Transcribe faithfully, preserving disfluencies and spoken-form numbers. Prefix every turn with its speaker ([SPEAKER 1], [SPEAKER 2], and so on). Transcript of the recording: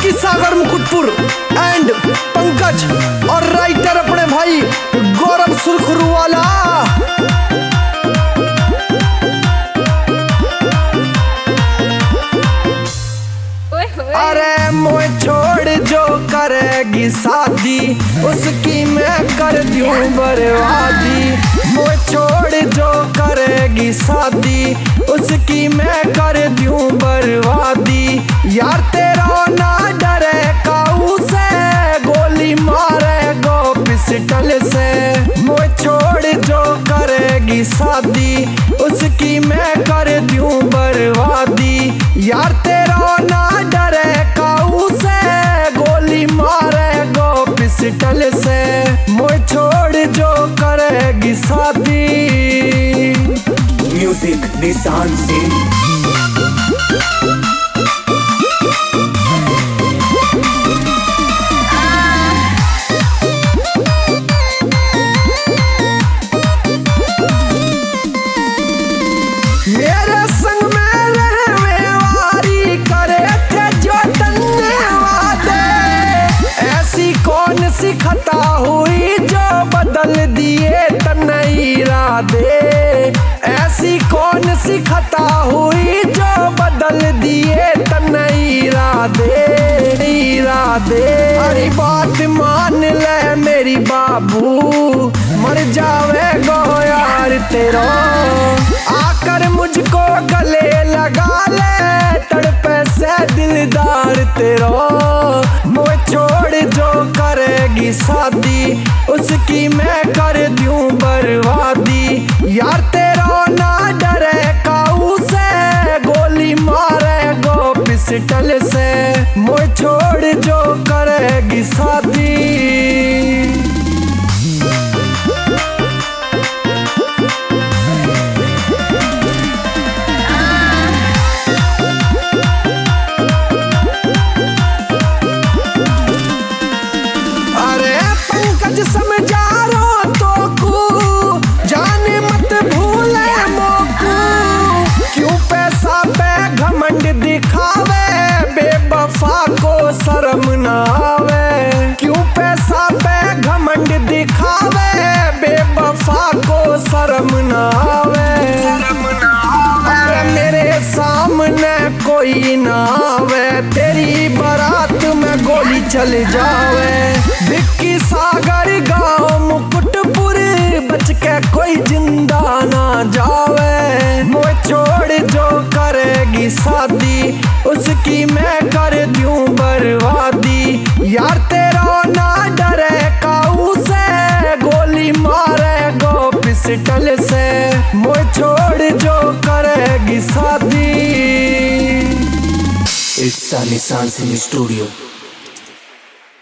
[SPEAKER 1] Vicky Sagar Mukutpur and Pankaj और writer अपने भाई गौरव सुरखरू वाला। अरे मोए छोड़ जो करेगी शादी उसकी मैं कर दूं बर्बादी। मोए छोड़ जो करेगी शादी उसकी मैं कर दूं बर्बादी। यार तेरा ना डरे काऊ से गोली मारे गो पिस्टल से। मोए छोड़ जो करेगी शादी उसकी मैं कर दूं बर्बादी। यार तेरा ना डरे काऊ से गोली मारे गो पिस्टल से। मोए छोड़ जो करेगी शादी।
[SPEAKER 2] म्यूजिक निशान सिंह।
[SPEAKER 1] मेरे संग में रहने वारी करे थे जो धन्यवाद। ऐसी कौन सी खता हुई जो बदल दिए तन्ने इरादे। ऐसी कौन सी खता हुई जो बदल दिए तन्ने इरादे इरादे। अरे बात मान ले मेरी बाबू मर जावे गो यार तेरा। आकर मुझको गले लगा ले तड़पे से दिलदार तेरा। मोए छोड़ जो करेगी शादी उसकी मैं कर दूं बर्बादी। यार तेरा ना डरे काऊ से गोली मारे गो पिस्टल से। मोए छोड़ जो करेगी शादी। समझा रो तो को जाने मत भूले मोकू। क्यों पैसा पे घमंड दिखावे बेवफा को शर्म ना आवे। क्यों पैसा पे घमंड दिखावे बेवफा को शर्म ना आवे। अरे मेरे सामने कोई ना आवे तेरी बारात में गोली चल जावे। विक्की सागर गाँव मुकुटपुर बच के कोई जिंदा ना जावे। मोए छोड़ जो करेगी शादी उसकी मैं कर दूं बर्बादी। यार तेरा ना डरे काऊ से गोली मारे गो पिस्टल से। मोए छोड़ जो करेगी शादी।
[SPEAKER 2] इट्स निशान सिंह स्टूडियो।